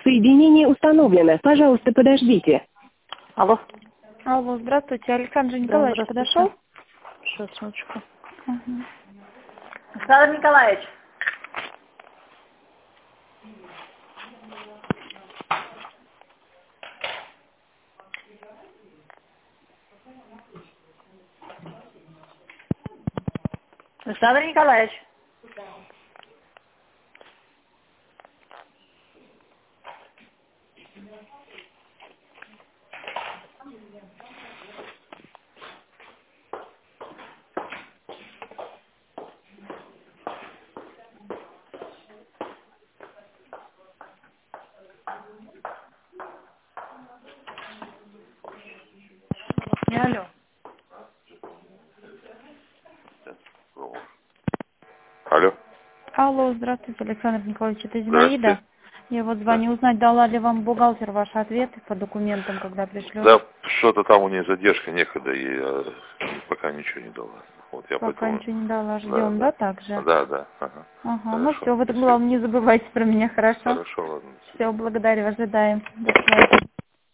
Соединение установлено. Пожалуйста, подождите. Алло. Алло, здравствуйте. Александр Николаевич подошел? Сейчас, минуточку. Угу. Александр Николаевич. Александр Николаевич. Не алло. Алло. Алло, здравствуйте, Александр Николаевич, это Зинаида. Здравствуйте. Я вот звоню узнать, дала ли вам бухгалтер ваши ответы по документам, когда пришлет. Да, что-то там у нее задержка, некогда, и пока ничего не дала. Вот я Пока поэтому... ничего не дала, ждем, да, так же? Да, да. Ага. Ага, ну Хорошо. все, вы, главное, не забывайте про меня, хорошо? Хорошо, ладно. Все, благодарю, ожидаем. До свидания.